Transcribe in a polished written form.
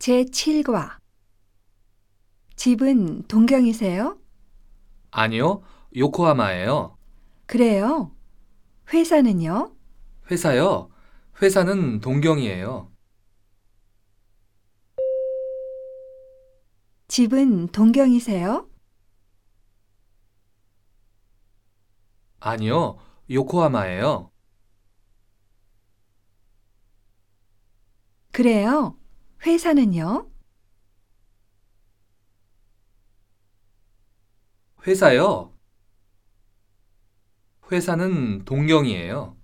제7과 집은 동경이세요? 아니요, 요코하마예요. 그래요. 회사는요? 회사요? 회사는 동경이에요. 집은 동경이세요? 아니요, 요코하마예요. 그래요. 회사는요? 회사요? 회사는 동경이에요.